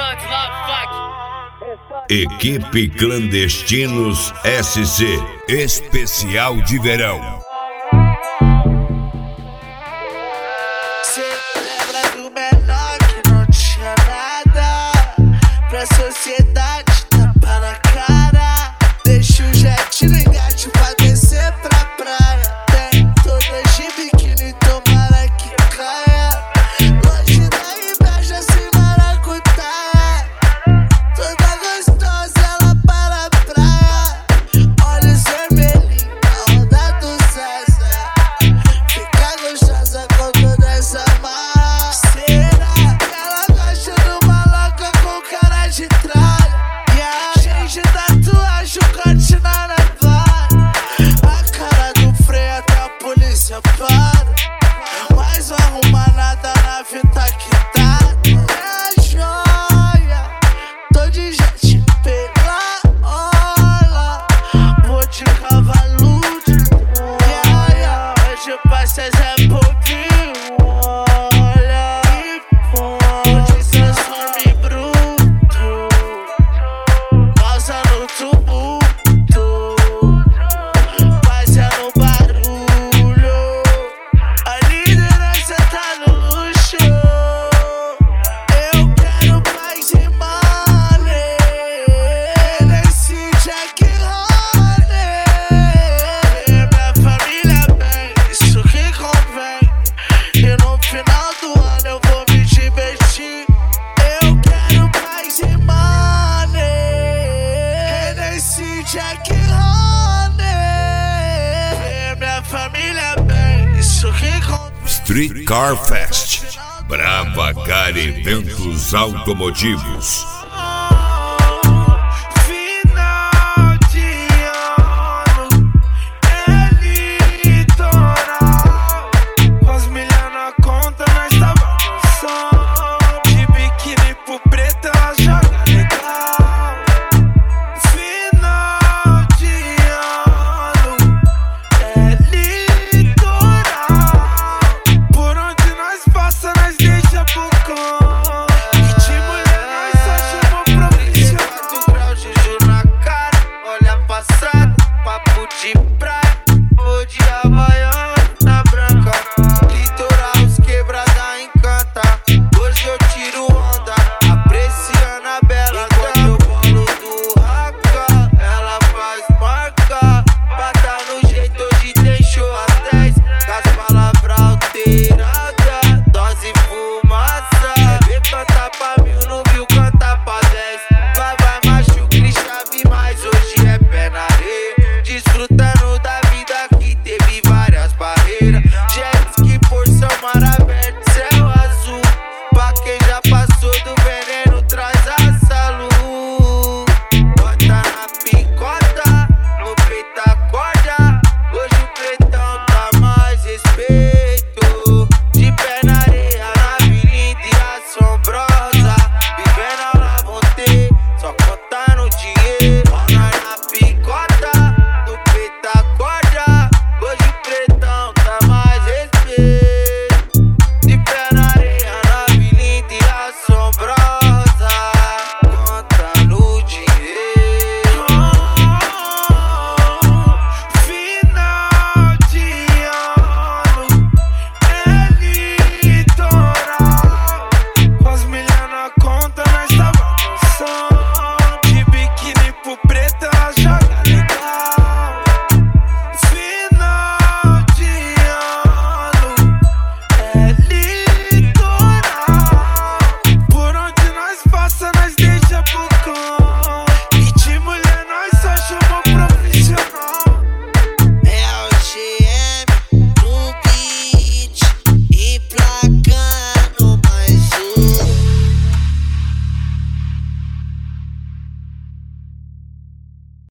Equipe Clandestinos SC Especial de Verão. Cê lembra do menor que não tinha nada pra sociedade, tapa na cara. Deixa o jet no engate pra descer pra praia. Tem todas de biquíni, tomara que caia. Longe da inveja, sem maracutaia. Toda gostosa, ela para a praia. Olhos vermelhinhos, a onda do Zezé. Fica gostosa com toda essa marra. Será que ela gosta do maloca com cara de tralha? E a gente tatuagem, o corte na navalha. A cara do freio até a polícia para. Mas não arruma nada na fita que tá. É joia, tô de jet pela orla. Vou de cavalo de Troia. Hoje passa Zé Pouquinho, olha. E pode ser some bruto, pausa no tumulto, fazendo barulho. A liderança tá no luxo. Eu quero paz e money nesse Jack Honey. Minha família bem, isso que convém. E no final do ano eu vou me divertir. Eu quero paz e money nesse Jack Honey. Minha família bem, isso que convém. Street Car Fest Brava Car Eventos Automotivos.